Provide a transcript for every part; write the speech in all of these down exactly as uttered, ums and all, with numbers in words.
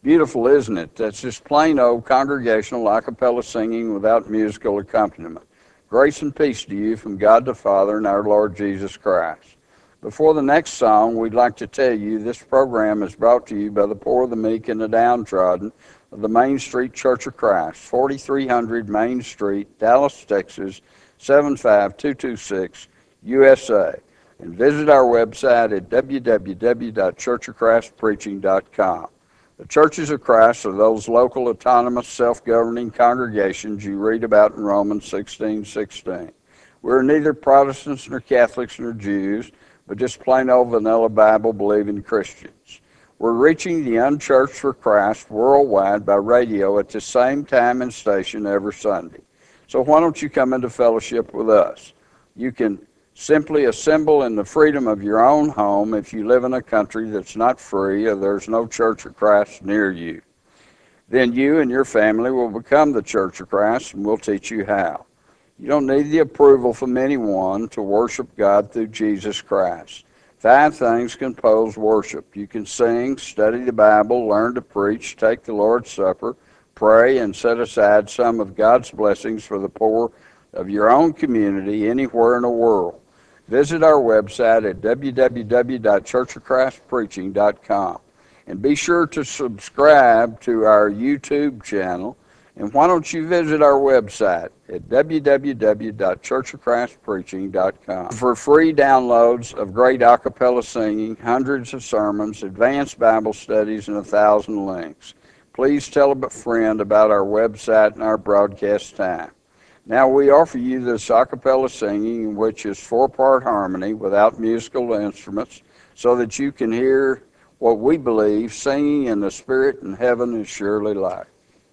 Beautiful, isn't it? That's just plain old congregational a cappella singing without musical accompaniment. Grace and peace to you from God the Father and our Lord Jesus Christ. Before the next song, we'd like to tell you this program is brought to you by the poor, the meek, and the downtrodden of the Main Street Church of Christ, forty-three hundred Main Street, Dallas, Texas, seven five two two six, U S A. And visit our website at w w w dot church of christ preaching dot com. The Churches of Christ are those local, autonomous, self-governing congregations you read about in Romans sixteen sixteen. We're neither Protestants nor Catholics nor Jews, but just plain old vanilla Bible-believing Christians. We're reaching the unchurched for Christ worldwide by radio at the same time and station every Sunday. So why don't you come into fellowship with us? You can simply assemble in the freedom of your own home if you live in a country that's not free or there's no Church of Christ near you. Then you and your family will become the Church of Christ, and we'll teach you how. You don't need the approval from anyone to worship God through Jesus Christ. Five things compose worship. You can sing, study the Bible, learn to preach, take the Lord's Supper, pray, and set aside some of God's blessings for the poor of your own community anywhere in the world. Visit our website at w w w dot church of christ preaching dot com. And be sure to subscribe to our YouTube channel. And why don't you visit our website at w w w dot church of christ preaching dot com for free downloads of great a cappella singing, hundreds of sermons, advanced Bible studies, and a thousand links. Please tell a friend about our website and our broadcast time. Now we offer you this a cappella singing, which is four-part harmony without musical instruments, so that you can hear what we believe singing in the Spirit in heaven is surely like.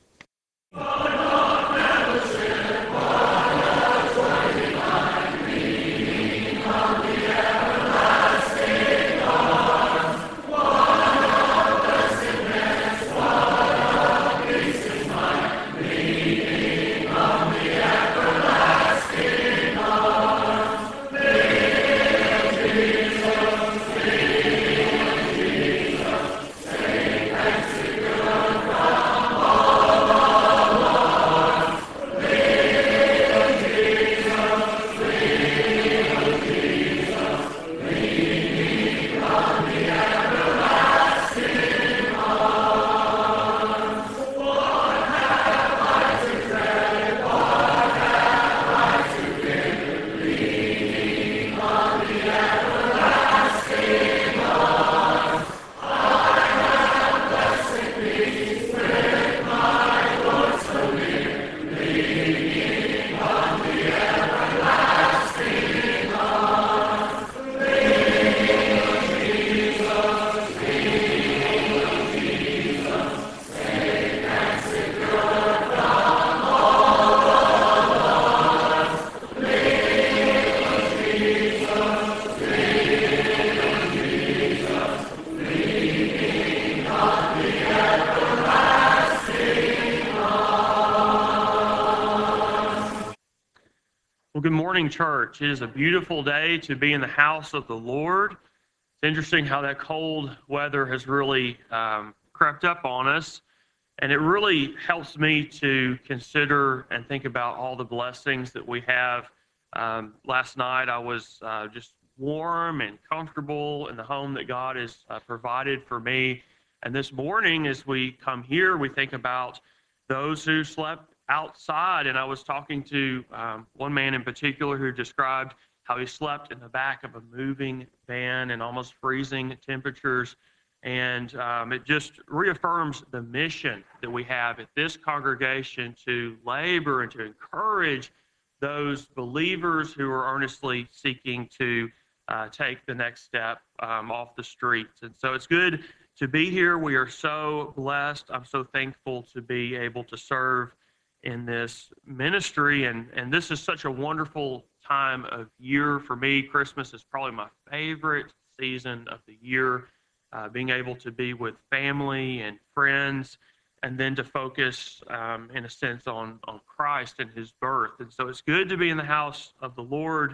Well, good morning, church. It is a beautiful day to be in the house of the Lord. It's interesting how that cold weather has really um, crept up on us, and it really helps me to consider and think about all the blessings that we have. Um, last night, I was uh, just warm and comfortable in the home that God has uh, provided for me. And this morning, as we come here, we think about those who slept outside. And I was talking to um, one man in particular who described how he slept in the back of a moving van in almost freezing temperatures. And um, it just reaffirms the mission that we have at this congregation to labor and to encourage those believers who are earnestly seeking to uh, take the next step um, off the streets. And so it's good to be here. We are so blessed. I'm so thankful to be able to serve in this ministry. And, and this is such a wonderful time of year for me. Christmas is probably my favorite season of the year. Uh, being able to be with family and friends, and then to focus, um, in a sense, on, on Christ and his birth. And so it's good to be in the house of the Lord.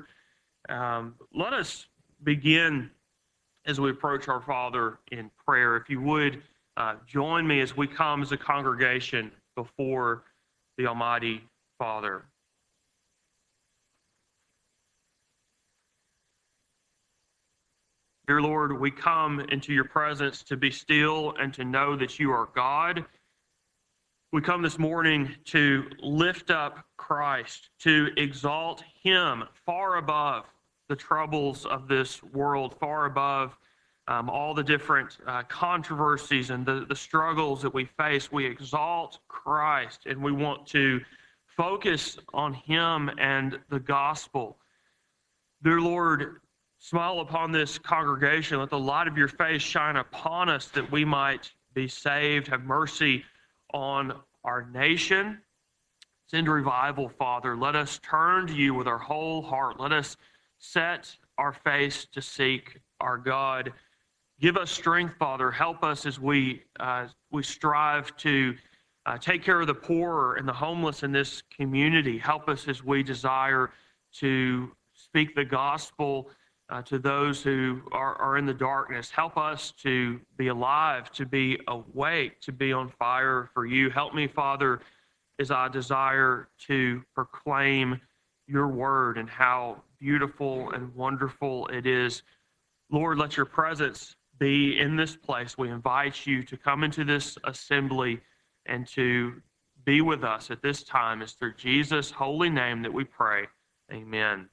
Um, let us begin as we approach our Father in prayer. If you would, uh, join me as we come as a congregation before the Almighty Father. Dear Lord, we come into your presence to be still and to know that you are God. We come this morning to lift up Christ, to exalt him far above the troubles of this world, far above um, all the different uh, controversies and the, the struggles that we face. We exalt Christ, and we want to focus on him and the gospel. Dear Lord, smile upon this congregation. Let the light of your face shine upon us that we might be saved. Have mercy on our nation. Send revival, Father. Let us turn to you with our whole heart. Let us set our face to seek our God. Give us strength, Father. Help us as we uh, we strive to uh, take care of the poor and the homeless in this community. Help us as we desire to speak the gospel uh, to those who are, are in the darkness. Help us to be alive, to be awake, to be on fire for you. Help me, Father, as I desire to proclaim your word and how beautiful and wonderful it is. Lord, let your presence be in this place. We invite you to come into this assembly and to be with us at this time. It's through Jesus' holy name that we pray. Amen.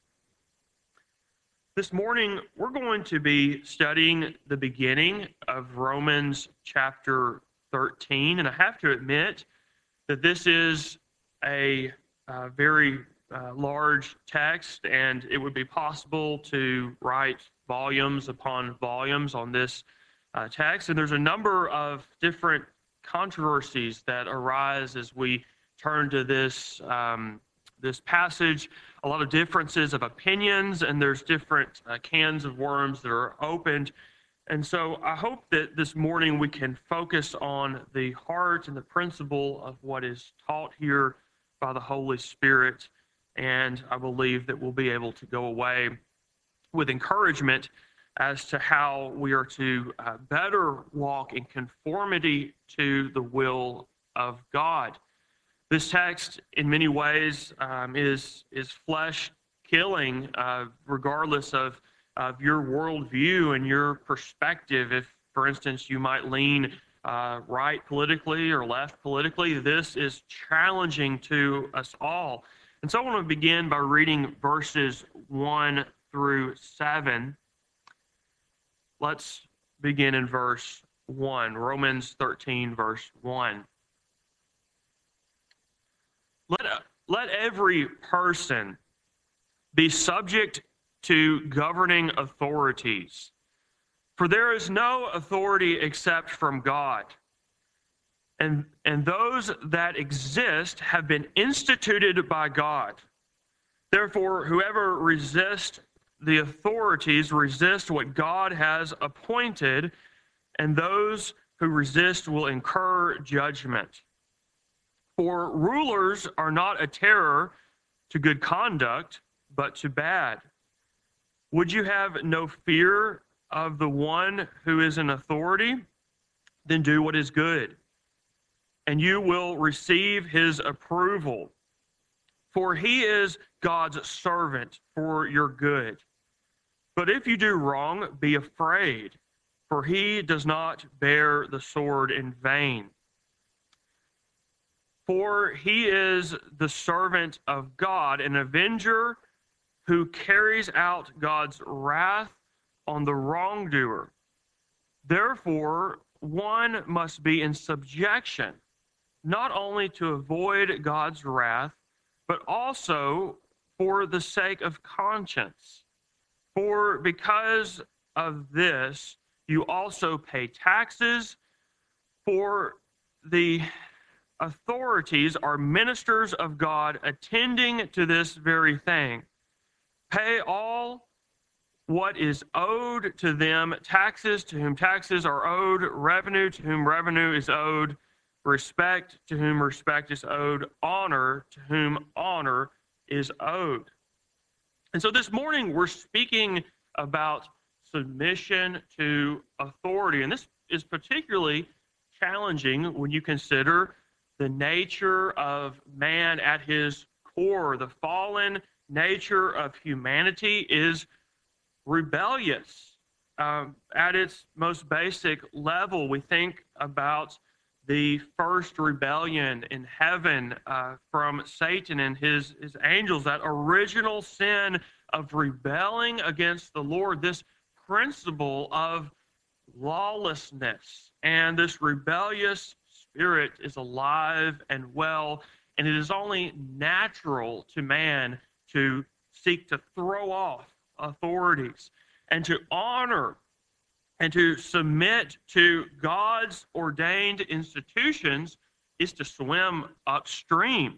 This morning, we're going to be studying the beginning of Romans chapter thirteen, and I have to admit that this is a uh, very uh, large text, and it would be possible to write volumes upon volumes on this uh, text. And there's a number of different controversies that arise as we turn to this um, this passage. A lot of differences of opinions, and there's different uh, cans of worms that are opened. And so I hope that this morning we can focus on the heart and the principle of what is taught here by the Holy Spirit. And I believe that we'll be able to go away with encouragement as to how we are to uh, better walk in conformity to the will of God. This text, in many ways, um, is, is flesh-killing, uh, regardless of of your worldview and your perspective. If, for instance, you might lean uh, right politically or left politically, this is challenging to us all. And so I want to begin by reading verses one through seven. Let's begin in verse one, Romans thirteen, verse one. Let, let every person be subject to governing authorities. For there is no authority except from God. And, and those that exist have been instituted by God. Therefore, whoever resists the authorities resist what God has appointed, and those who resist will incur judgment. For rulers are not a terror to good conduct, but to bad. Would you have no fear of the one who is in authority? Then do what is good, and you will receive his approval. For he is God's servant for your good. But if you do wrong, be afraid, for he does not bear the sword in vain. For he is the servant of God, an avenger who carries out God's wrath on the wrongdoer. Therefore, one must be in subjection, not only to avoid God's wrath, but also for the sake of conscience. For because of this, you also pay taxes, for the authorities are ministers of God, attending to this very thing. Pay all what is owed to them, taxes to whom taxes are owed, revenue to whom revenue is owed, respect to whom respect is owed, honor to whom honor is owed. And so this morning we're speaking about submission to authority. And this is particularly challenging when you consider the nature of man at his core. The fallen nature of humanity is rebellious. Um, at its most basic level, we think about the first rebellion in heaven uh, from Satan and his, his angels, that original sin of rebelling against the Lord, this principle of lawlessness. And this rebellious spirit is alive and well, and it is only natural to man to seek to throw off authorities and to honor and to submit to God's ordained institutions is to swim upstream.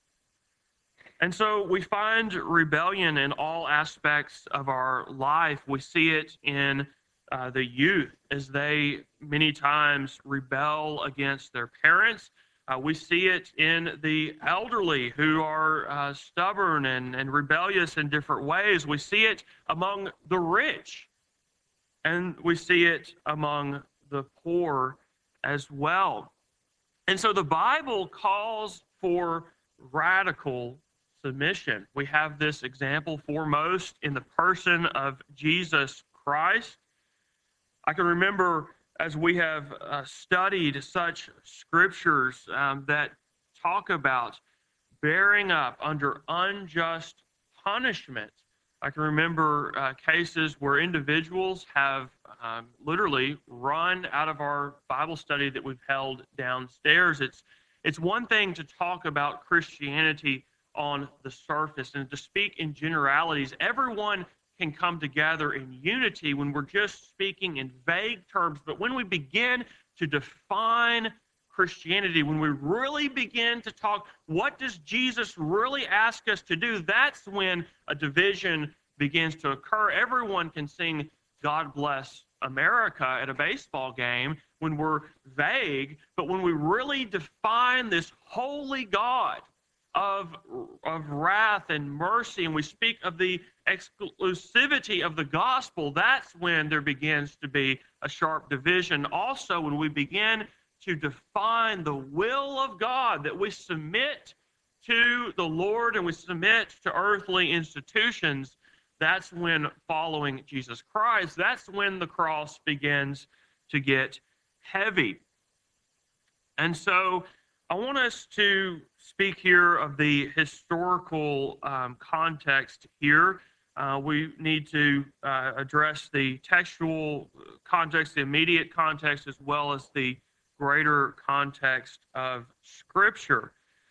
And so we find rebellion in all aspects of our life. We see it in uh, the youth as they many times rebel against their parents. Uh, we see it in the elderly who are uh, stubborn and, and rebellious in different ways. We see it among the rich, and we see it among the poor as well. And so the Bible calls for radical submission. We have this example foremost in the person of Jesus Christ. I can remember as we have uh, studied such scriptures um, that talk about bearing up under unjust punishment. I can remember uh, cases where individuals have um, literally run out of our Bible study that we've held downstairs. It's, it's one thing to talk about Christianity on the surface and to speak in generalities. Everyone can come together in unity when we're just speaking in vague terms. But when we begin to define Christianity, when we really begin to talk, what does Jesus really ask us to do? That's when a division begins to occur. Everyone can sing God Bless America at a baseball game when we're vague, but when we really define this holy God of, of wrath and mercy, and we speak of the exclusivity of the gospel, that's when there begins to be a sharp division. Also, when we begin to define the will of God, that we submit to the Lord and we submit to earthly institutions, that's when following Jesus Christ, that's when the cross begins to get heavy. And so I want us to speak here of the historical um, context here. Uh, we need to uh, address the textual context, the immediate context, as well as the greater context of Scripture.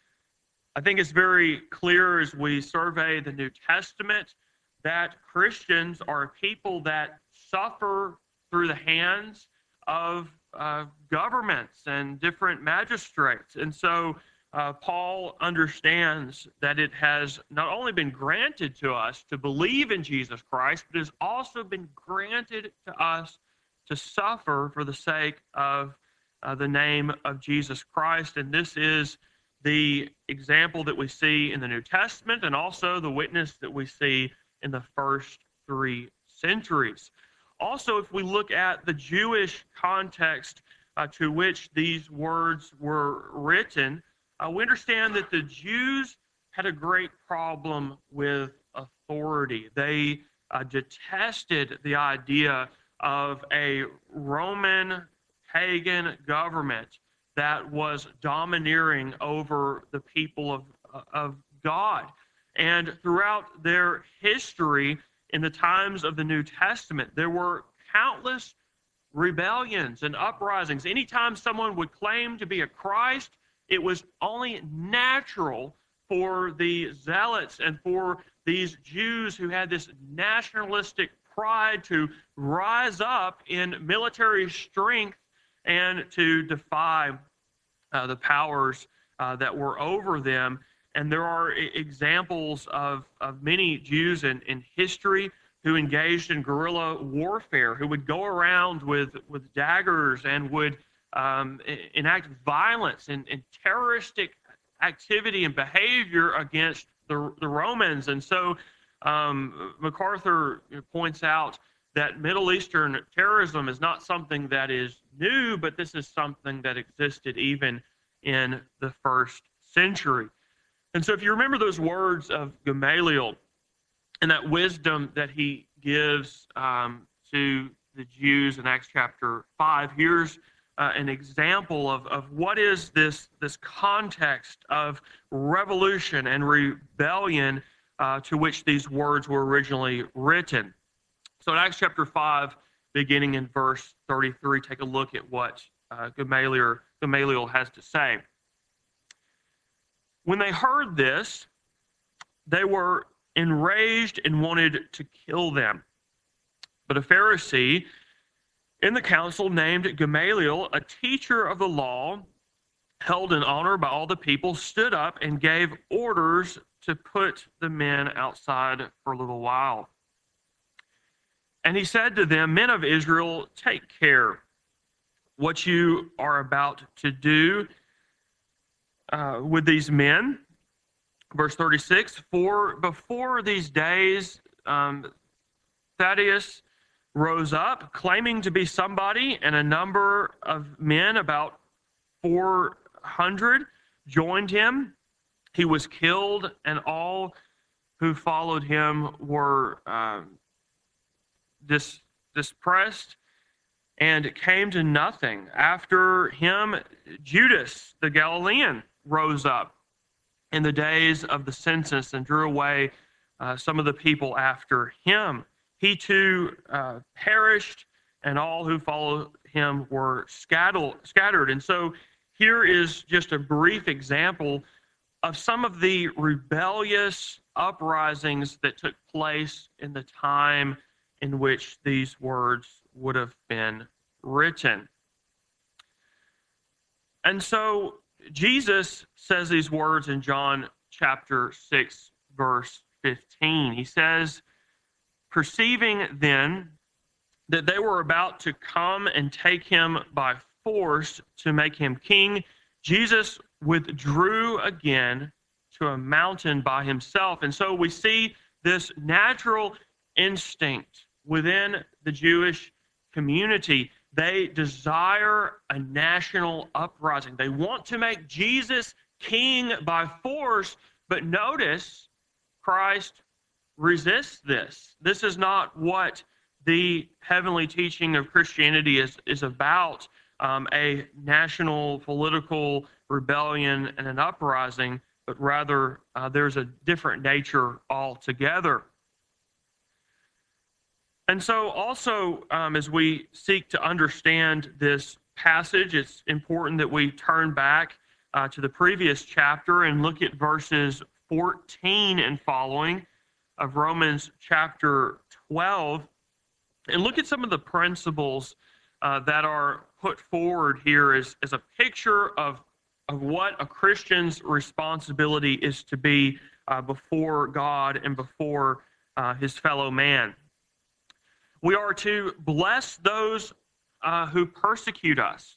I think it's very clear as we survey the New Testament that Christians are a people that suffer through the hands of uh, governments and different magistrates. And so uh, Paul understands that it has not only been granted to us to believe in Jesus Christ, but it has also been granted to us to suffer for the sake of uh, the name of Jesus Christ. And this is the example that we see in the New Testament and also the witness that we see in the first three centuries. Also, if we look at the Jewish context uh, to which these words were written, uh, we understand that the Jews had a great problem with authority. They uh, detested the idea of a Roman pagan government that was domineering over the people of, of God. And throughout their history, in the times of the New Testament, there were countless rebellions and uprisings. Anytime someone would claim to be a Christ, it was only natural for the zealots and for these Jews who had this nationalistic pride to rise up in military strength and to defy uh, the powers uh, that were over them. And there are examples of, of many Jews in, in history who engaged in guerrilla warfare, who would go around with, with daggers and would um, enact violence and, and terroristic activity and behavior against the, the Romans. And so um, MacArthur points out that Middle Eastern terrorism is not something that is new, but this is something that existed even in the first century. And so if you remember those words of Gamaliel and that wisdom that he gives um, to the Jews in Acts chapter five, here's uh, an example of, of what is this, this context of revolution and rebellion uh, to which these words were originally written. So in Acts chapter five, beginning in verse thirty-three, take a look at what uh, Gamaliel, Gamaliel has to say. When they heard this, they were enraged and wanted to kill them. But a Pharisee in the council named Gamaliel, a teacher of the law, held in honor by all the people, stood up and gave orders to put the men outside for a little while. And he said to them, "Men of Israel, take care what you are about to do uh, with these men." Verse thirty-six, "For before these days, um, Thaddeus rose up, claiming to be somebody, and a number of men, about four hundred, joined him. He was killed, and all who followed him were um, dis- dispersed and came to nothing. After him, Judas the Galilean rose up in the days of the census and drew away uh, some of the people after him. He too uh, perished, and all who followed him were scattered. And so here is just a brief example of some of the rebellious uprisings that took place in the time in which these words would have been written. And so Jesus says these words in John chapter six, verse fifteen. He says, "Perceiving then that they were about to come and take him by force to make him king, Jesus withdrew again to a mountain by himself." And so we see this natural instinct within the Jewish community. They desire a national uprising. They want to make Jesus king by force, but notice Christ resists this. This is not what the heavenly teaching of Christianity is, is about, um, a national political rebellion and an uprising, but rather uh, there's a different nature altogether. And so also, um, as we seek to understand this passage, it's important that we turn back uh, to the previous chapter and look at verses fourteen and following of Romans chapter twelve, and look at some of the principles uh, that are put forward here as, as a picture of, of what a Christian's responsibility is to be uh, before God and before uh, his fellow man. We are to bless those uh, who persecute us.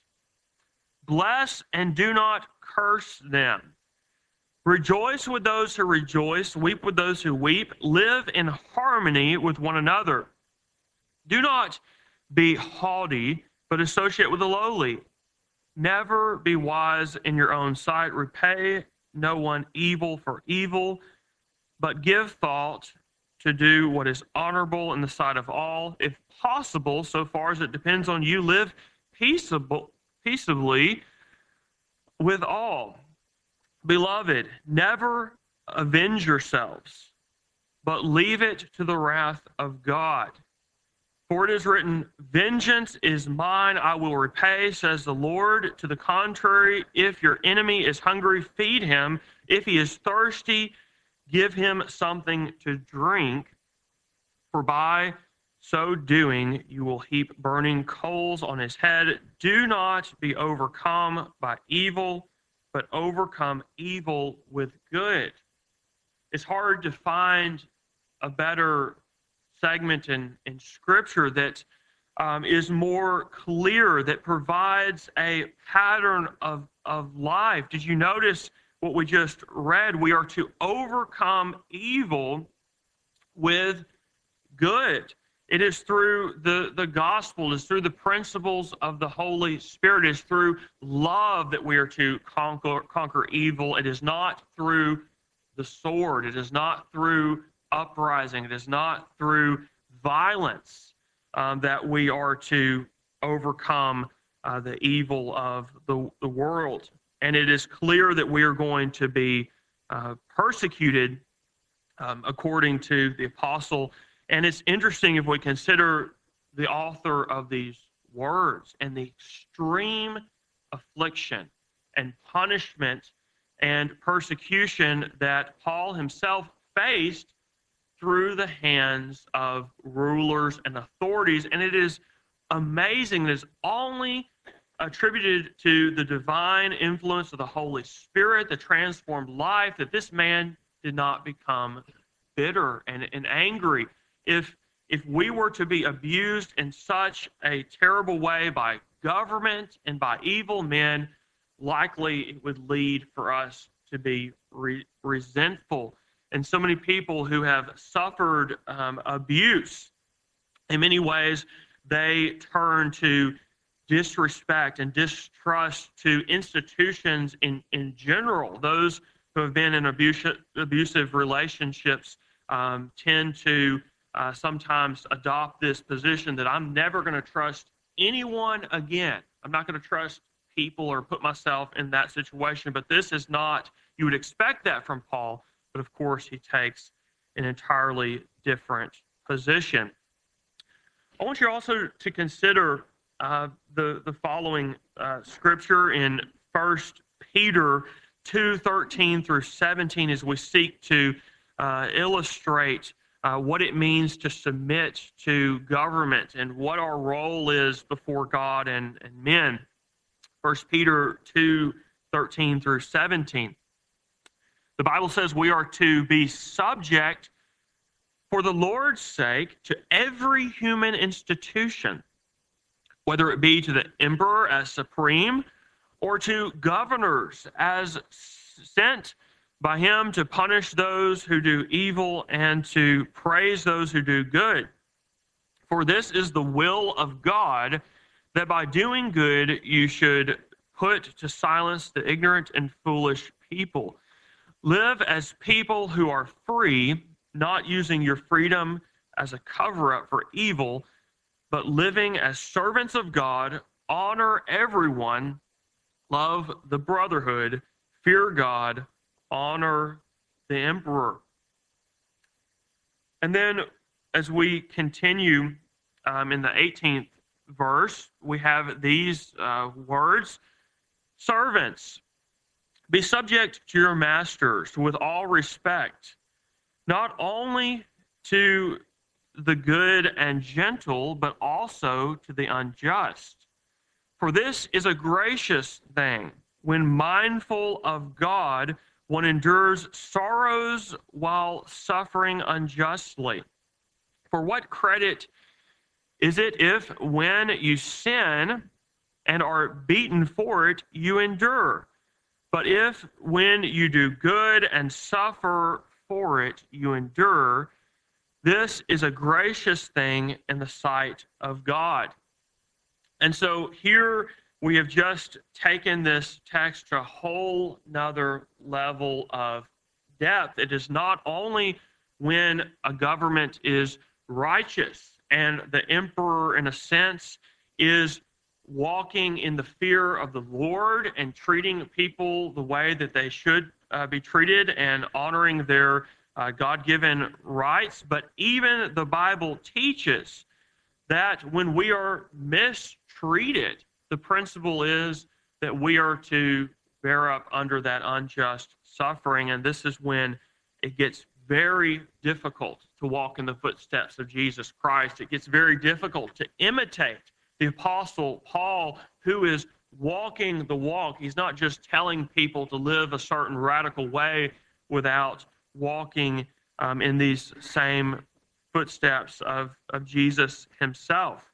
Bless and do not curse them. Rejoice with those who rejoice, weep with those who weep, live in harmony with one another. Do not be haughty, but associate with the lowly. Never be wise in your own sight. Repay no one evil for evil, but give thought to do what is honorable in the sight of all. If possible, so far as it depends on you, live peaceable, peaceably with all. Beloved, never avenge yourselves, but leave it to the wrath of God. For it is written, "Vengeance is mine, I will repay, says the Lord. To the contrary, if your enemy is hungry, feed him. If he is thirsty, give him something to drink. For by so doing, you will heap burning coals on his head. Do not be overcome by evil, but overcome evil with good." It's hard to find a better segment in, in Scripture that um, is more clear, that provides a pattern of, of life. Did you notice what we just read? We are to overcome evil with good. It is through the, the gospel, it is through the principles of the Holy Spirit, it is through love that we are to conquer, conquer evil. It is not through the sword. It is not through uprising. It is not through violence um, that we are to overcome uh, the evil of the, the world. And it is clear that we are going to be uh, persecuted um, according to the apostle. And it's interesting if we consider the author of these words and the extreme affliction and punishment and persecution that Paul himself faced through the hands of rulers and authorities. And it is amazing that it's only attributed to the divine influence of the Holy Spirit, the transformed life, that this man did not become bitter and, and angry. If, if we were to be abused in such a terrible way by government and by evil men, likely it would lead for us to be re- resentful. And so many people who have suffered um, abuse, in many ways, they turn to disrespect and distrust to institutions in, in general. Those who have been in abusive, abusive relationships um, tend to uh, sometimes adopt this position that I'm never going to trust anyone again. I'm not going to trust people or put myself in that situation. But this is not, you would expect that from Paul, but of course he takes an entirely different position. I want you also to consider uh, the, the following uh, scripture in First Peter two, thirteen through seventeen, as we seek to uh, illustrate uh, what it means to submit to government and what our role is before God and, and men. First Peter two, thirteen through seventeen. The Bible says we are to be subject for the Lord's sake to every human institution, whether it be to the emperor as supreme or to governors as sent by him to punish those who do evil and to praise those who do good. For this is the will of God, that by doing good you should put to silence the ignorant and foolish people. Live as people who are free, not using your freedom as a cover-up for evil, but living as servants of God. Honor everyone, love the brotherhood, fear God, honor the emperor. And then as we continue um, in the eighteenth verse, we have these uh, words: servants, be subject to your masters with all respect, not only to the good and gentle, but also to the unjust. For this is a gracious thing. When mindful of God, one endures sorrows while suffering unjustly. For what credit is it if, when you sin and are beaten for it, you endure? But if, when you do good and suffer for it, you endure, this is a gracious thing in the sight of God. And so here we have just taken this text to a whole nother level of depth. It is not only when a government is righteous and the emperor, in a sense, is walking in the fear of the Lord and treating people the way that they should uh, be treated and honoring their uh, God-given rights. But even the Bible teaches that when we are mistreated, the principle is that we are to bear up under that unjust suffering. And this is when it gets very difficult to walk in the footsteps of Jesus Christ. It gets very difficult to imitate the Apostle Paul, who is walking the walk. He's not just telling people to live a certain radical way without walking um, in these same footsteps of, of Jesus himself.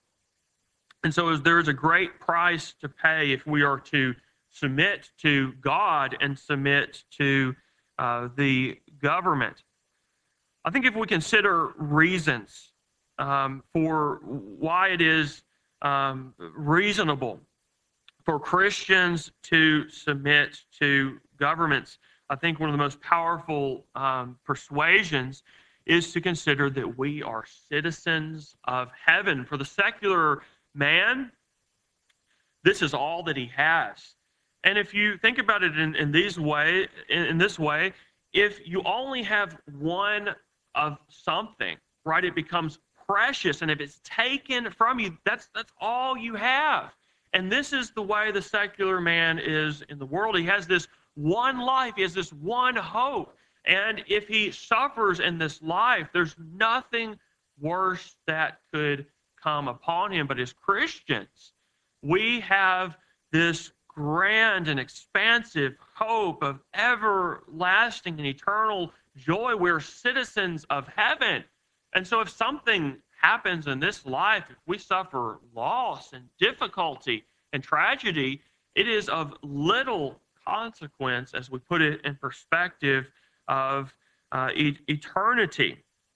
And so there is a great price to pay if we are to submit to God and submit to uh, the government. I think if we consider reasons um, for why it is um, reasonable for Christians to submit to governments. I think one of the most powerful um, persuasions is to consider that we are citizens of heaven. For the secular man, this is all that he has. And if you think about it in, in these way, in, in this way, if you only have one of something, right, it becomes precious. And if it's taken from you, that's that's all you have. And this is the way the secular man is in the world. He has this one life, he has this one hope. And if he suffers in this life, there's nothing worse that could come upon him. But as Christians, we have this grand and expansive hope of everlasting and eternal joy. We're citizens of heaven. And so if something happens in this life, if we suffer loss and difficulty and tragedy, it is of little consequence as we put it in perspective of uh, e- eternity.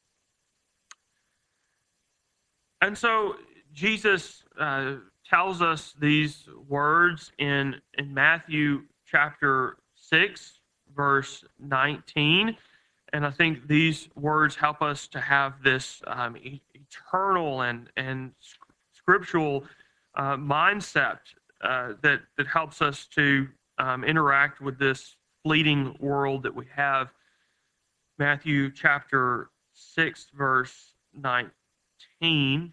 And so Jesus uh, tells us these words in, in Matthew chapter six, verse nineteen. And I think these words help us to have this um, e- eternal and, and scriptural uh, mindset uh, that, that helps us to um, interact with this fleeting world that we have. Matthew chapter six, verse nineteen.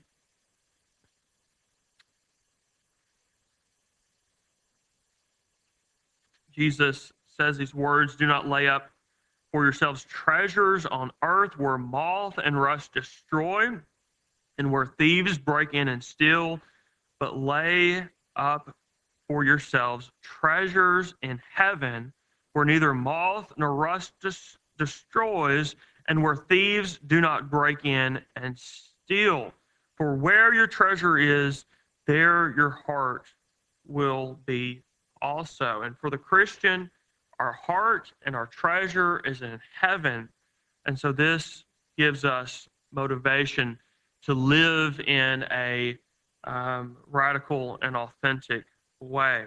Jesus says these words, "Do not lay up for yourselves treasures on earth where moth and rust destroy and where thieves break in and steal, but lay up for yourselves treasures in heaven where neither moth nor rust des- destroys and where thieves do not break in and steal. For where your treasure is, there your heart will be also." And for the Christian, our heart and our treasure is in heaven. And so this gives us motivation to live in a um, radical and authentic way.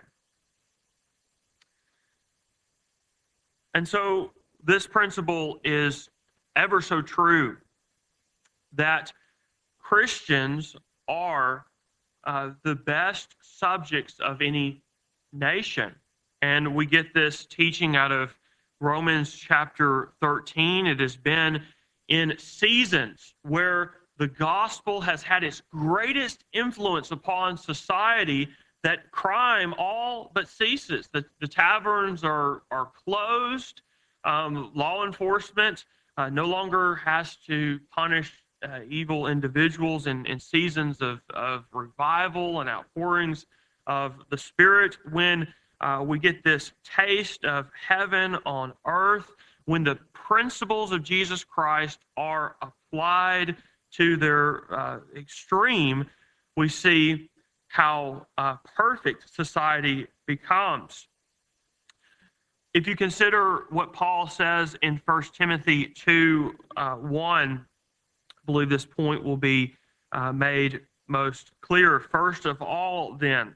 And so this principle is ever so true that Christians are uh, the best subjects of any nation. And we get this teaching out of Romans chapter thirteen. It has been in seasons where the gospel has had its greatest influence upon society that crime all but ceases. The, the taverns are, are closed. Um, law enforcement uh, no longer has to punish uh, evil individuals in, in seasons of, of revival and outpourings of the Spirit. When uh, we get this taste of heaven on earth, when the principles of Jesus Christ are applied to their uh, extreme, we see how uh, perfect society becomes. If you consider what Paul says in First Timothy two, uh, one, I believe this point will be uh, made most clear. "First of all, then,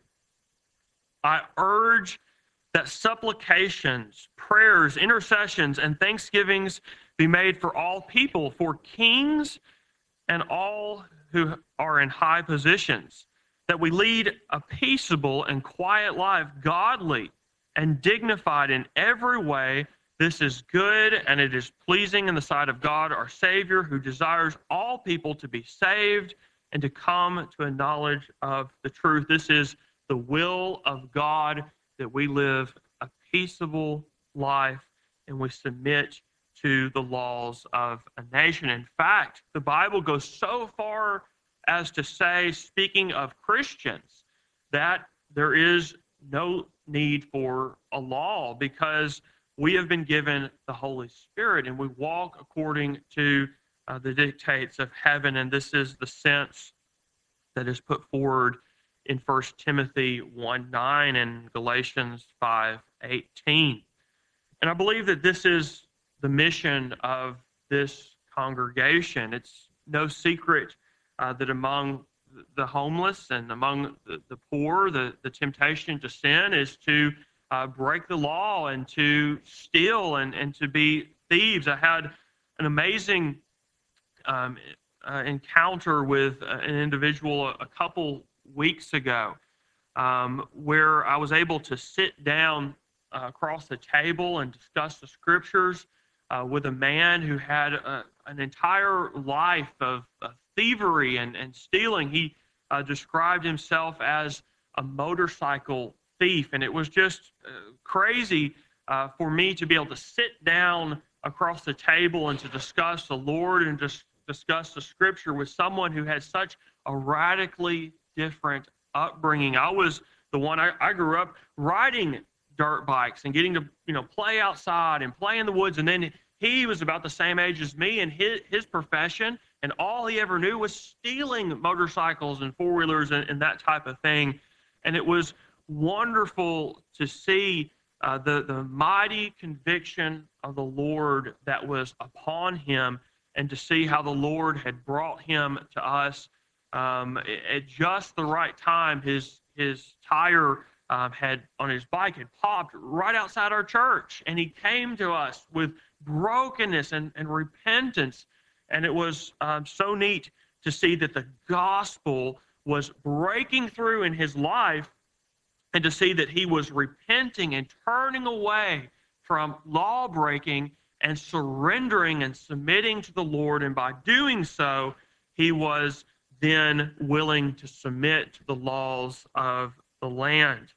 I urge that supplications, prayers, intercessions, and thanksgivings be made for all people, for kings and all who are in high positions, that we lead a peaceable and quiet life, godly and dignified in every way. This is good, and it is pleasing in the sight of God our Savior, who desires all people to be saved and to come to a knowledge of the truth." This is the will of God, that we live a peaceable life and we submit to the laws of a nation. In fact, the Bible goes so far as to say, speaking of Christians, that there is no need for a law because we have been given the Holy Spirit and we walk according to uh, the dictates of heaven. And this is the sense that is put forward in First Timothy one nine and Galatians five eighteen. And I believe that this is the mission of this congregation. It's no secret uh, that among the homeless and among the, the poor, the, the temptation to sin is to uh, break the law and to steal and, and to be thieves. I had an amazing um, uh, encounter with an individual a, a couple weeks ago um, where I was able to sit down uh, across the table and discuss the scriptures uh, with a man who had a, an entire life of, of thievery and, and stealing. He uh, described himself as a motorcycle thief, and it was just uh, crazy uh, for me to be able to sit down across the table and to discuss the Lord and just discuss the scripture with someone who had such a radically different upbringing. I was the one, I, I grew up riding dirt bikes and getting to, you know, play outside and play in the woods. And then he was about the same age as me in his, his profession. And all he ever knew was stealing motorcycles and four wheelers and, and that type of thing. And it was wonderful to see uh, the, the mighty conviction of the Lord that was upon him, and to see how the Lord had brought him to us um, at just the right time. His his tire um, had on his bike had popped right outside our church, and he came to us with brokenness and, and repentance. And it was um, so neat to see that the gospel was breaking through in his life, and to see that he was repenting and turning away from law breaking and surrendering and submitting to the Lord. And by doing so, he was then willing to submit to the laws of the land.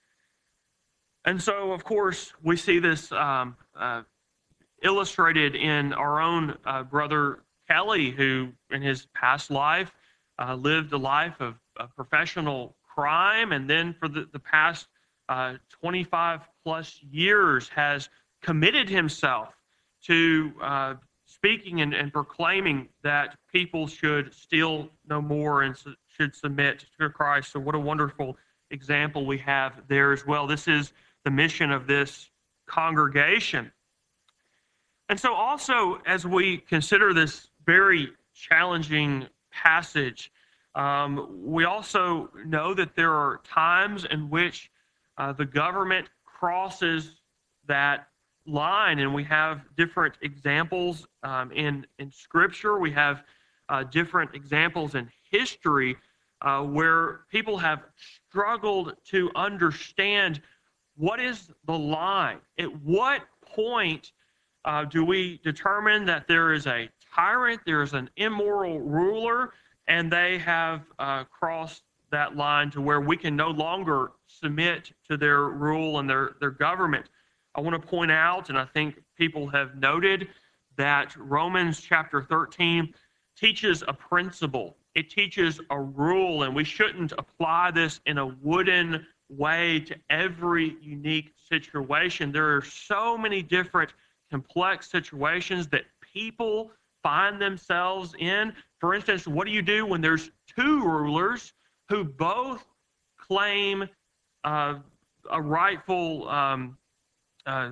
And so, of course, we see this um, uh, illustrated in our own uh, brother Kelly, who in his past life uh, lived a life of, of professional crime, and then for the, the past uh, twenty-five plus years has committed himself to uh, speaking and, and proclaiming that people should steal no more and su- should submit to Christ. So what a wonderful example we have there as well. This is the mission of this congregation. And so also, as we consider this very challenging passage, um, we also know that there are times in which uh, the government crosses that line, and we have different examples um, in in Scripture. We have uh, different examples in history uh, where people have struggled to understand what is the line. At what point uh, do we determine that there is a tyrant, there is an immoral ruler, and they have uh, crossed that line to where we can no longer submit to their rule and their their government? I want to point out, and I think people have noted, that Romans chapter thirteen teaches a principle. It teaches a rule, and we shouldn't apply this in a wooden way to every unique situation. There are so many different complex situations that people find themselves in. For instance, what do you do when there's two rulers who both claim uh, a rightful um, Uh,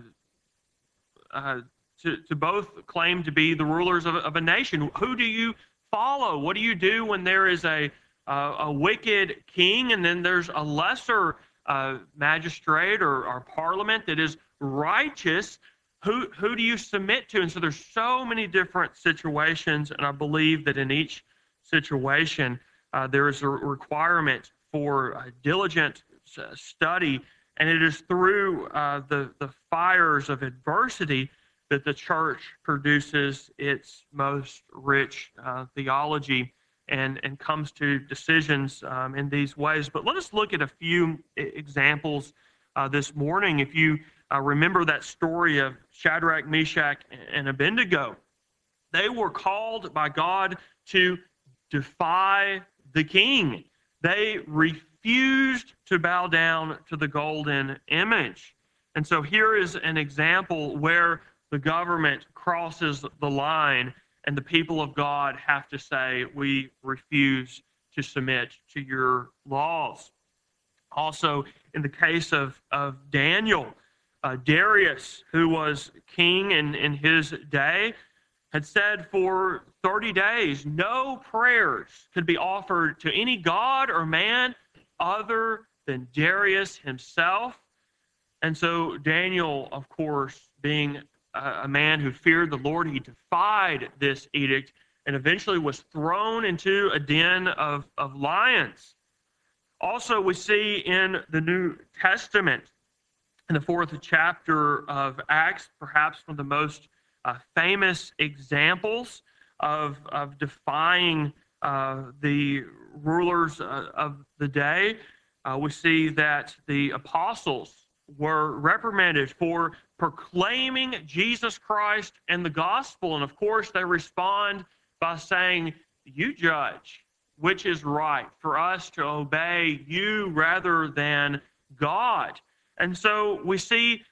uh, to, to both claim to be the rulers of, of a nation? Who do you follow? What do you do when there is a uh, a wicked king, and then there's a lesser uh, magistrate or, or parliament that is righteous? Who who do you submit to? And so there's so many different situations, and I believe that in each situation uh, there is a requirement for uh, diligent study. And it is through uh, the, the fires of adversity that the church produces its most rich uh, theology and, and comes to decisions um, in these ways. But let us look at a few examples uh, this morning. If you uh, remember that story of Shadrach, Meshach, and Abednego, they were called by God to defy the king. They refused to bow down to the golden image. And so here is an example where the government crosses the line and the people of God have to say, we refuse to submit to your laws. Also, in the case of, of Daniel, uh, Darius, who was king in, in his day, had said for thirty days, no prayers could be offered to any god or man other than Darius himself. And so Daniel, of course, being a, a man who feared the Lord, he defied this edict and eventually was thrown into a den of, of lions. Also, we see in the New Testament, in the fourth chapter of Acts, perhaps one of the most uh, famous examples of, of defying uh, the rulers uh, of the day. Uh, we see that the apostles were reprimanded for proclaiming Jesus Christ and the gospel. And of course, they respond by saying, "You judge which is right, for us to obey you rather than God." And so we see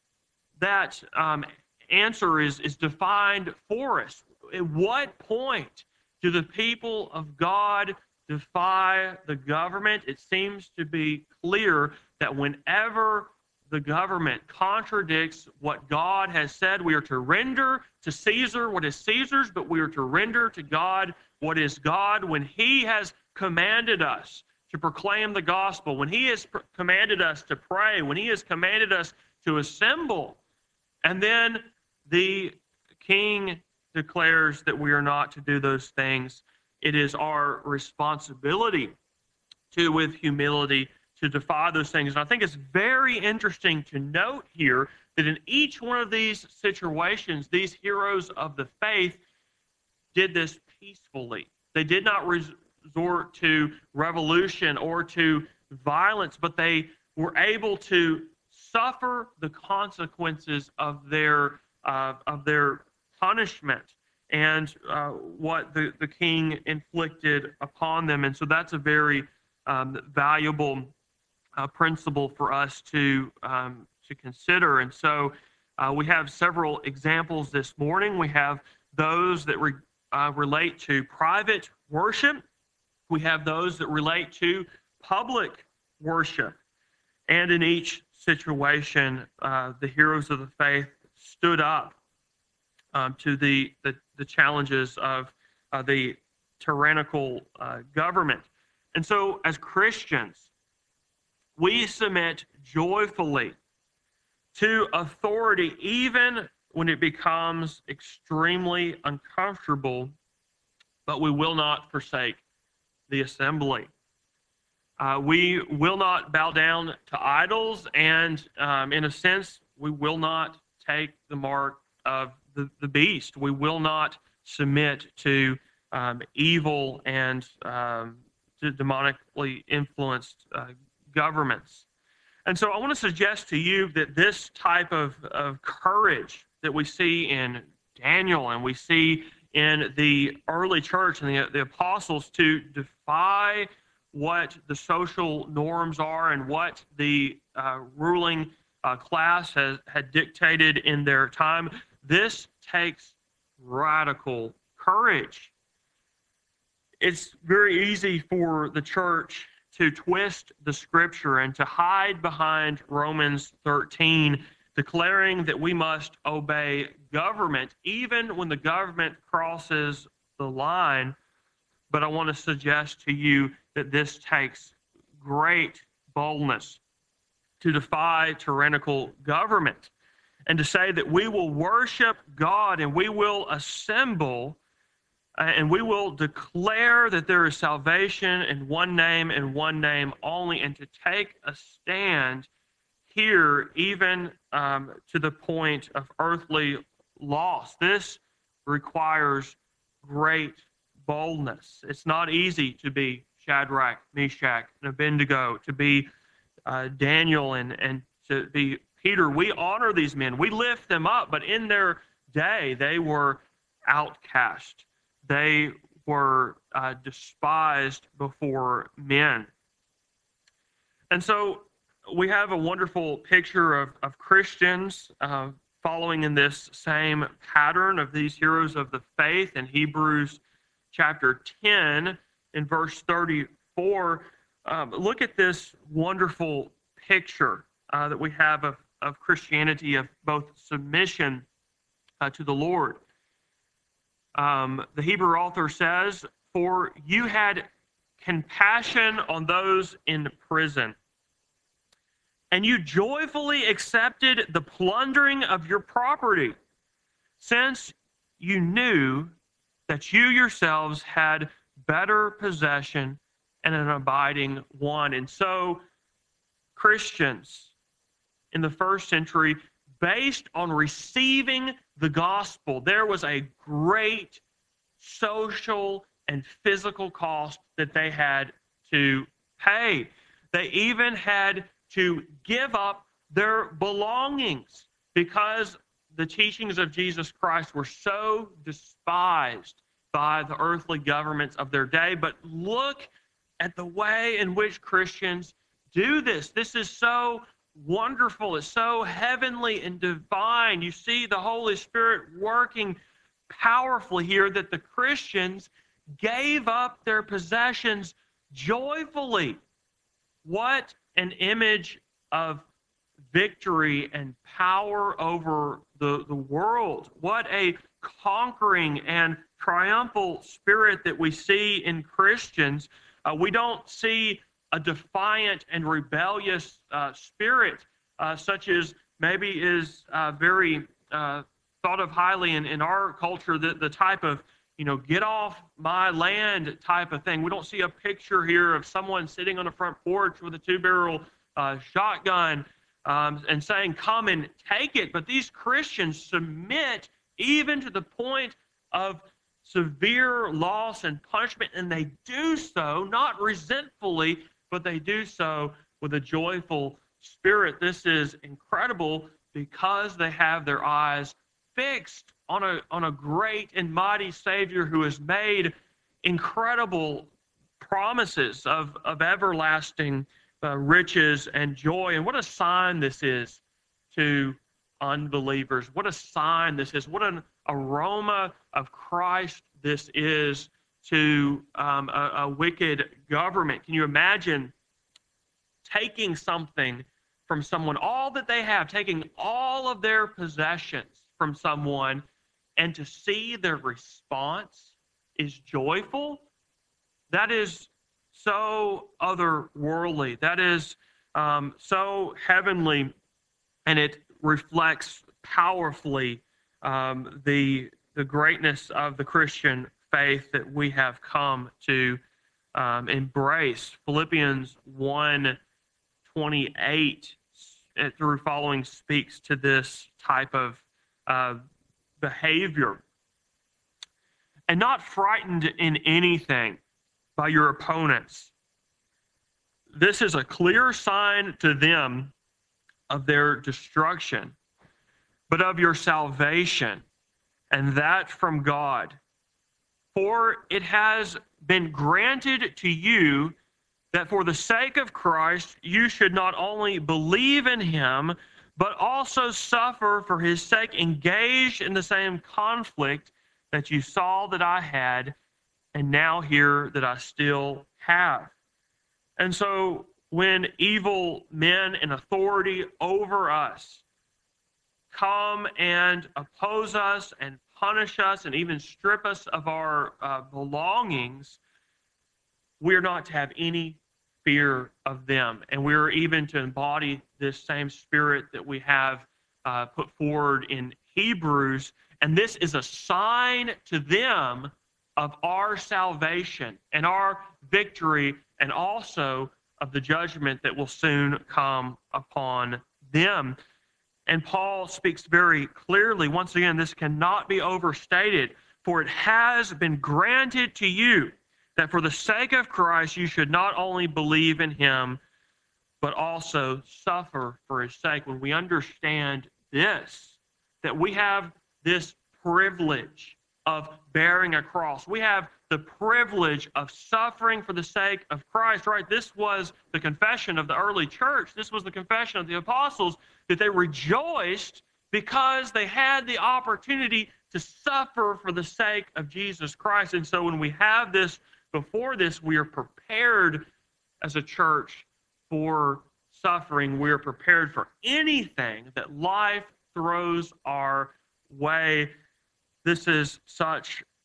that um, answer is, is defined for us. At what point do the people of God defy the government? It seems to be clear that whenever the government contradicts what God has said, we are to render to Caesar what is Caesar's, but we are to render to God what is God. When he has commanded us to proclaim the gospel, when he has pr- commanded us to pray, when he has commanded us to assemble, and then the king declares that we are not to do those things, it is our responsibility to, with humility, to defy those things. And I think it's very interesting to note here that in each one of these situations, these heroes of the faith did this peacefully. They did not resort to revolution or to violence, but they were able to suffer the consequences of their uh, of their punishment and uh, what the, the king inflicted upon them. And so that's a very um, valuable uh, principle for us to um, to consider. And so uh, we have several examples this morning. We have those that re, uh, relate to private worship. We have those that relate to public worship. And in each situation, uh, the heroes of the faith stood up um, to the, the, the challenges of uh, the tyrannical uh, government. And so, as Christians, we submit joyfully to authority, even when it becomes extremely uncomfortable, but we will not forsake the assembly. Uh, we will not bow down to idols, and um, in a sense, we will not take the mark of the, the beast. We will not submit to um, evil and um, to demonically influenced uh, governments. And so I want to suggest to you that this type of, of courage that we see in Daniel and we see in the early church and the, the apostles to defy what the social norms are and what the uh, ruling uh, class has had dictated in their time, this takes radical courage. It's very easy for the church to twist the scripture and to hide behind Romans thirteen, declaring that we must obey government even when the government crosses the line. But I want to suggest to you that this takes great boldness to defy tyrannical government and to say that we will worship God and we will assemble and we will declare that there is salvation in one name and one name only, and to take a stand here even um, to the point of earthly loss. This requires great boldness. It's not easy to be Shadrach, Meshach, and Abednego, to be uh, Daniel, and, and to be Peter. We honor these men. We lift them up, but in their day, they were outcast. They were uh, despised before men. And so we have a wonderful picture of, of Christians uh, following in this same pattern of these heroes of the faith in Hebrews chapter ten in verse thirty-four. Um, look at this wonderful picture uh, that we have of, of Christianity, of both submission uh, to the Lord. Um, the Hebrew author says, "For you had compassion on those in prison, and you joyfully accepted the plundering of your property, since you knew that you yourselves had better possession and an abiding one." And so, Christians in the first century, based on receiving the gospel, there was a great social and physical cost that they had to pay. They even had to give up their belongings because the teachings of Jesus Christ were so despised by the earthly governments of their day. But look at the way in which Christians do this. This is so wonderful. It's so heavenly and divine. You see the Holy Spirit working powerfully here, that the Christians gave up their possessions joyfully. What an image of victory and power over the, the world. What a conquering and triumphal spirit that we see in Christians. Uh, we don't see a defiant and rebellious uh, spirit, uh, such as maybe is uh, very uh, thought of highly in, in our culture, the, the type of, you know, get off my land type of thing. We don't see a picture here of someone sitting on a front porch with a two-barrel uh, shotgun um, and saying, "Come and take it." But these Christians submit even to the point of severe loss and punishment, and they do so not resentfully, but they do so with a joyful spirit. This is incredible because they have their eyes fixed on a, on a great and mighty Savior who has made incredible promises of, of everlasting uh, riches and joy. And what a sign this is to unbelievers. What a sign this is. What an aroma of Christ this is to um, a, a wicked government. Can you imagine taking something from someone, all that they have, taking all of their possessions from someone, and to see their response is joyful? That is so otherworldly. That is um, so heavenly, and it reflects powerfully um, the the greatness of the Christian faith that we have come to um, embrace. Philippians one twenty-eight through following speaks to this type of uh, behavior. "And not frightened in anything by your opponents. This is a clear sign to them of their destruction, but of your salvation, and that from God. For it has been granted to you that for the sake of Christ you should not only believe in him, but also suffer for his sake, engaged in the same conflict that you saw that I had, and now hear that I still have." And so when evil men in authority over us come and oppose us and punish us and even strip us of our uh, belongings, we're not to have any fear of them. And we're even to embody this same spirit that we have uh, put forward in Hebrews. And this is a sign to them of our salvation and our victory, and also of the judgment that will soon come upon them. And Paul speaks very clearly. Once again, this cannot be overstated. "For it has been granted to you that for the sake of Christ you should not only believe in him, but also suffer for his sake." When we understand this, that we have this privilege of bearing a cross, we have the privilege of suffering for the sake of Christ, right? This was the confession of the early church. This was the confession of the apostles, that they rejoiced because they had the opportunity to suffer for the sake of Jesus Christ. And so when we have this before this, we are prepared as a church for suffering. We are prepared for anything that life throws our way. This is such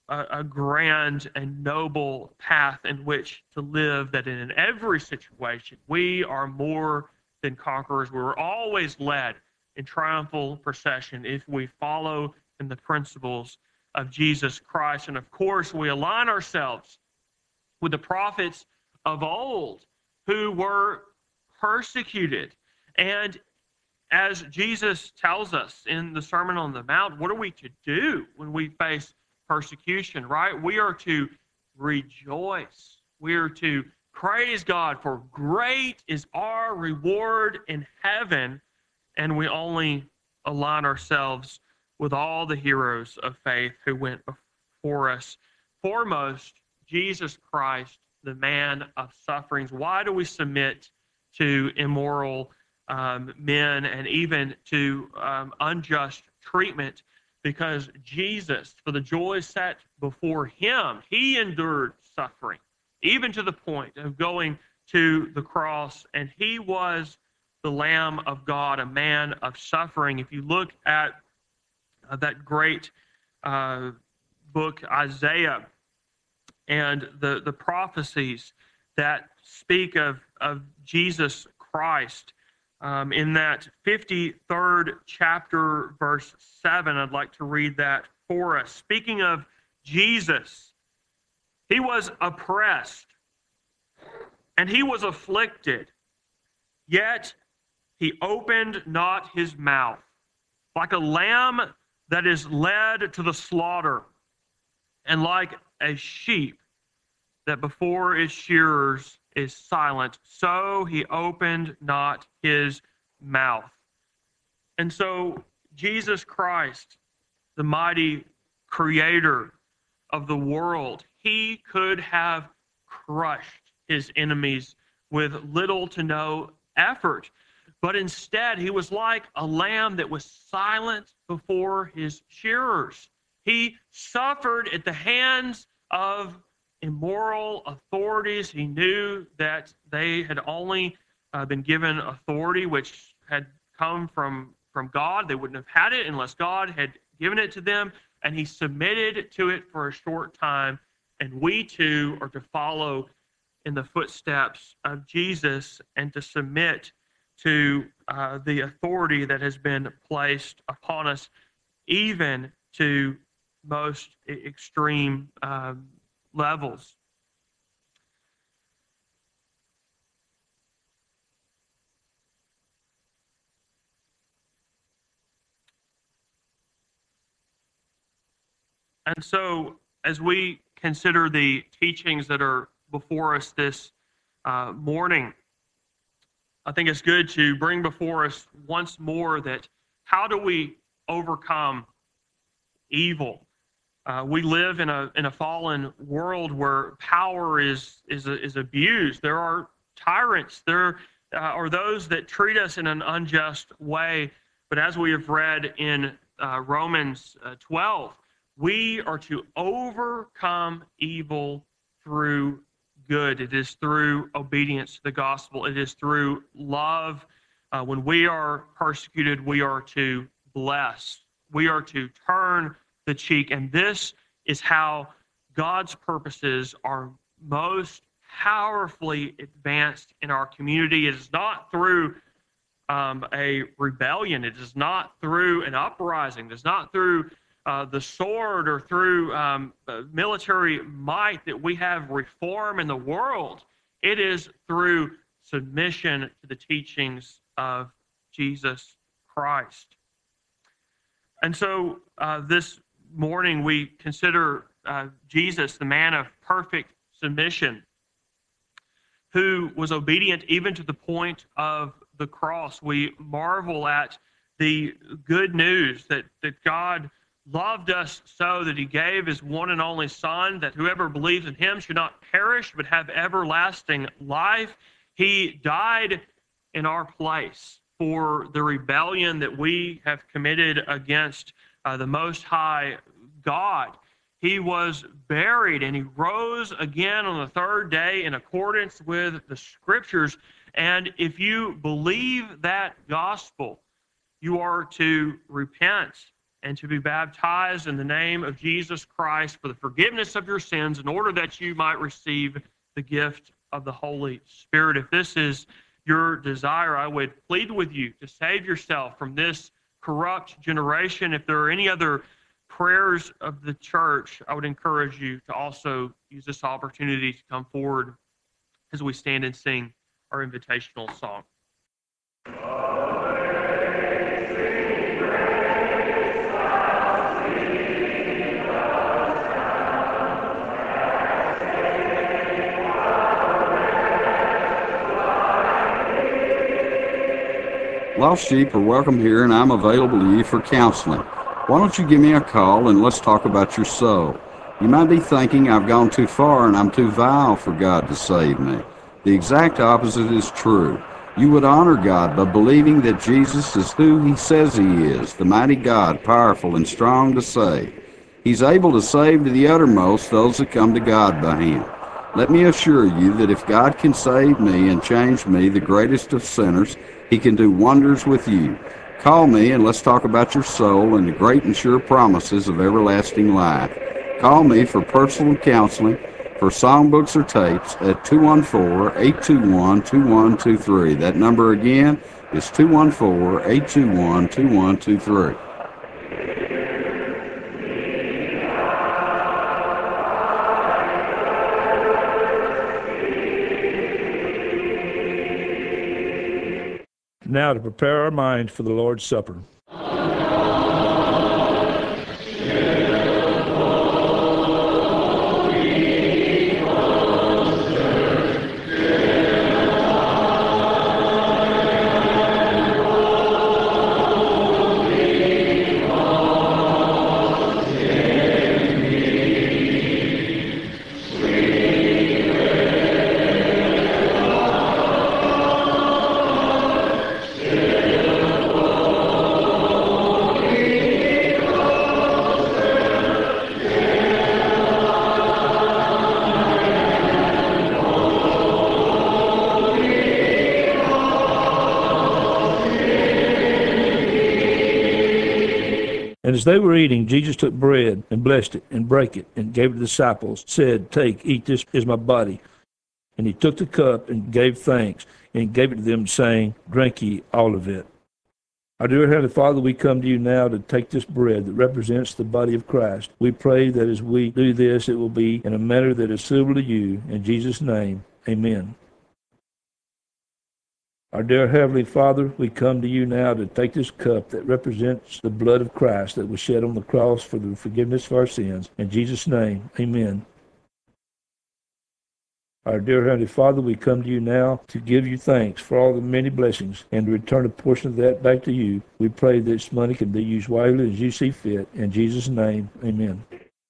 a, a grand and noble path in which to live, that in every situation we are more than conquerors. We're always led in triumphal procession if we follow in the principles of Jesus Christ. And of course, we align ourselves with the prophets of old who were persecuted. And as Jesus tells us in the Sermon on the Mount, what are we to do when we face persecution, right? We are to rejoice. We are to praise God, for great is our reward in heaven. And we only align ourselves with all the heroes of faith who went before us. Foremost, Jesus Christ, the man of sufferings. Why do we submit to immoral um, men and even to um, unjust treatment? Because Jesus, for the joy set before him, he endured suffering, even to the point of going to the cross, and he was the Lamb of God, a man of suffering. If you look at uh, that great uh, book, Isaiah, and the, the prophecies that speak of, of Jesus Christ, um, in that fifty-third chapter, verse seven, I'd like to read that for us. Speaking of Jesus, he was oppressed and he was afflicted, yet he opened not his mouth. Like a lamb that is led to the slaughter, and like a sheep that before its shearers is silent, so he opened not his mouth. And so Jesus Christ, the mighty creator of the world, he could have crushed his enemies with little to no effort. But instead, he was like a lamb that was silent before his shearers. He suffered at the hands of immoral authorities. He knew that they had only uh, been given authority which had come from, from God. They wouldn't have had it unless God had given it to them. And he submitted to it for a short time. And we too are to follow in the footsteps of Jesus and to submit to uh, the authority that has been placed upon us, even to most extreme um, levels. And so, as we consider the teachings that are before us this uh, morning, I think it's good to bring before us once more that how do we overcome evil? Uh, we live in a in a fallen world where power is is is abused. There are tyrants. There uh, are those that treat us in an unjust way. But as we have read in uh, Romans uh, twelve, we are to overcome evil through good. It is through obedience to the gospel. It is through love. Uh, when we are persecuted, we are to bless. We are to turn the cheek. And this is how God's purposes are most powerfully advanced in our community. It is not through um, a rebellion. It is not through an uprising. It is not through Uh, the sword or through um, uh, military might that we have reform in the world. It is through submission to the teachings of Jesus Christ. And so uh, this morning we consider uh, Jesus, the man of perfect submission, who was obedient even to the point of the cross. We marvel at the good news that, that God loved us so that he gave his one and only Son, that whoever believes in him should not perish but have everlasting life. He died in our place for the rebellion that we have committed against uh, the Most High God. He was buried and he rose again on the third day in accordance with the scriptures. And if you believe that gospel, you are to repent and to be baptized in the name of Jesus Christ for the forgiveness of your sins in order that you might receive the gift of the Holy Spirit. If this is your desire, I would plead with you to save yourself from this corrupt generation. If there are any other prayers of the church, I would encourage you to also use this opportunity to come forward as we stand and sing our invitational song. Lost sheep are welcome here, and I'm available to you for counseling. Why don't you give me a call and let's talk about your soul? You might be thinking I've gone too far and I'm too vile for God to save me. The exact opposite is true. You would honor God by believing that Jesus is who He says He is, the mighty God, powerful and strong to save. He's able to save to the uttermost those that come to God by Him. Let me assure you that if God can save me and change me, the greatest of sinners, He can do wonders with you. Call me and let's talk about your soul and the great and sure promises of everlasting life. Call me for personal counseling, for songbooks or tapes at two one four, eight two one, two one two three. That number again is two one four, eight two one, two one two three. Now to prepare our minds for the Lord's Supper. And as they were eating, Jesus took bread and blessed it and brake it and gave it to the disciples, said, "Take, eat, this is my body." And He took the cup and gave thanks and gave it to them, saying, "Drink ye all of it. Our dear Heavenly Father, we come to you now to take this bread that represents the body of Christ. We pray that as we do this, it will be in a manner that is suitable to you. In Jesus' name, amen. Our dear Heavenly Father, we come to you now to take this cup that represents the blood of Christ that was shed on the cross for the forgiveness of our sins. In Jesus' name, amen. Our dear Heavenly Father, we come to you now to give you thanks for all the many blessings and to return a portion of that back to you. We pray that this money can be used wisely as you see fit. In Jesus' name, amen.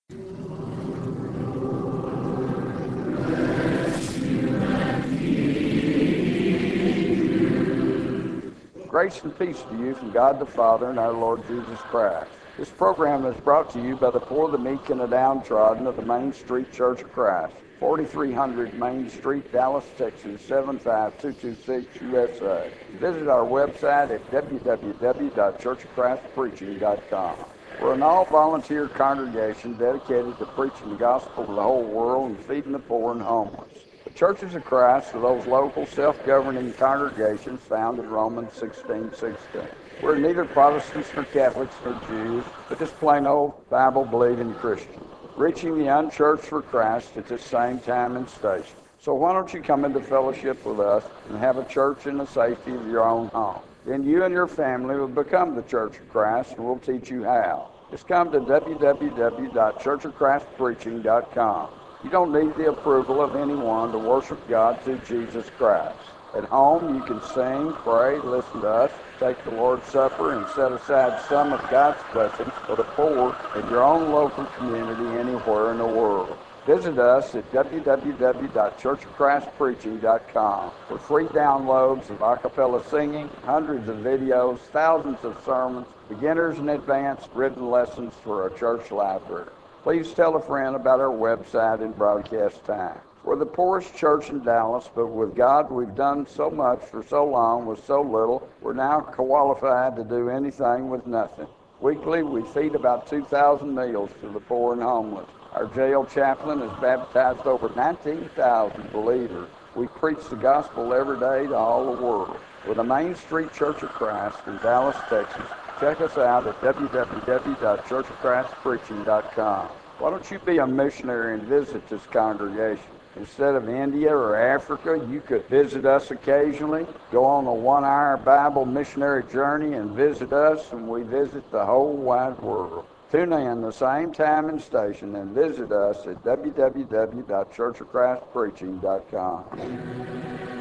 Grace and peace to you from God the Father and our Lord Jesus Christ. This program is brought to you by the poor, the meek, and the downtrodden of the Main Street Church of Christ, forty-three hundred Main Street, Dallas, Texas, seven five two two six, U S A. Visit our website at w w w dot church of christ preaching dot com. We're an all-volunteer congregation dedicated to preaching the gospel to the whole world and feeding the poor and homeless. The Churches of Christ are those local self-governing congregations found in Romans sixteen sixteen. We're neither Protestants nor Catholics nor Jews, but just plain old Bible-believing Christians, reaching the unchurched for Christ at the same time and station. So why don't you come into fellowship with us and have a church in the safety of your own home? Then you and your family will become the Church of Christ, and we'll teach you how. Just come to w w w dot church of christ preaching dot com. You don't need the approval of anyone to worship God through Jesus Christ. At home, you can sing, pray, listen to us, take the Lord's Supper, and set aside some of God's blessings for the poor in your own local community anywhere in the world. Visit us at w w w dot church of christ preaching dot com for free downloads of a cappella singing, hundreds of videos, thousands of sermons, beginners and advanced written lessons for a church library. Please tell a friend about our website and broadcast time. We're the poorest church in Dallas, but with God we've done so much for so long with so little, we're now qualified to do anything with nothing. Weekly, we feed about two thousand meals to the poor and homeless. Our jail chaplain has baptized over nineteen thousand believers. We preach the gospel every day to all the world. We're the Main Street Church of Christ in Dallas, Texas. Check us out at w w w dot church of christ preaching dot com. Why don't you be a missionary and visit this congregation? Instead of India or Africa, you could visit us occasionally, go on a one-hour Bible missionary journey and visit us, and we visit the whole wide world. Tune in the same time and station and visit us at w w w dot church of christ preaching dot com.